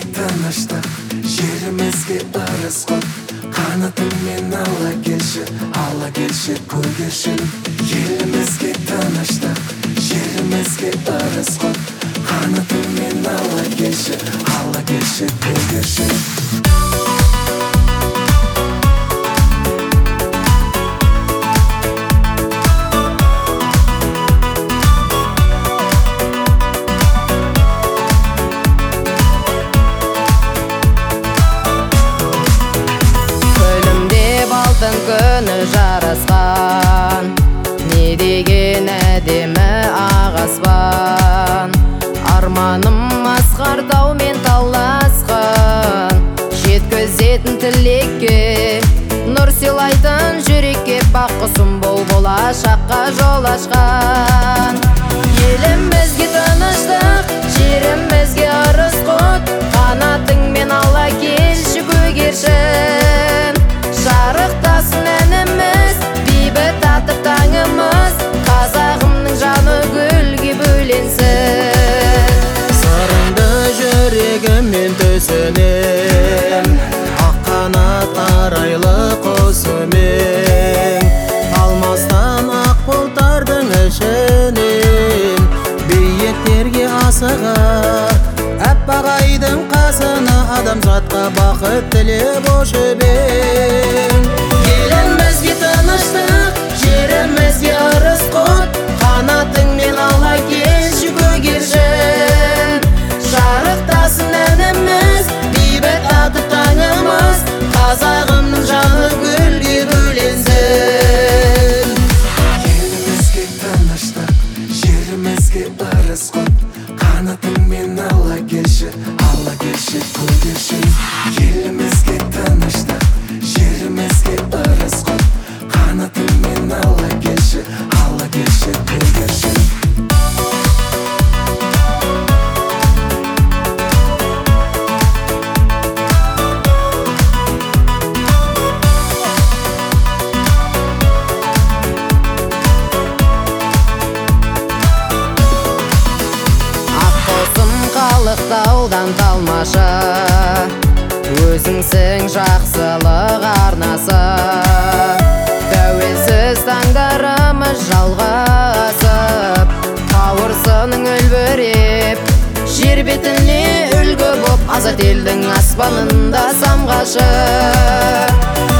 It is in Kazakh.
тыныштық, жерімізге ырыс құт. Қанатыңмен ала келші көгершін. Елімізге тыныштық, жерімізге ырыс құт. Қанатыңмен ала келші көгершін. Күні жарасқан, не деген әдемі ағаспан. Арманым асқар таумен таласқан, жеткізетін тілекке, нұр сыйлайтын жүрекке. Бақ құсым бол болашаққа жол ашқан. Елімізге тыныштық, жерімізге ырыс құт. Қанатыңмен ала келші көгершін. Жарықтасын әніміз, бейбіт татып таңымыз. Қазағымның жаны гүлге бөленсін. Сырыңды жүрегіммен төсінем, ақ қанат арайлы құсымен. Алмастан ақ бұлттардың ішінен, биіктерге асығар. Аппақ айдың қасына адамзатқа бақыт тілеп өшібен. Елімізге тыныштық, жерімізге ырыс құт. Қанатыңмен ала келші көгершін. Жарықтасын әніміз, бейбіт татып таңымыз. Қазағымның жаны гүлге бөленсін. Елімізге тыныштық, жерімізге ырыс құт. Қанатыңмен ала келші көгершін. Елімізге тыныштық, жерімізге ырыс құт. Қанатыңмен ала келші көгершін. Қалықтаудан талмашы, өзіңсің жақсылық арнасы. Тәуелсіз таңдарымыз жалғасып, қауырсының үлбіреп, жер бетіне үлгі боп, азат елдің аспанында самғашы.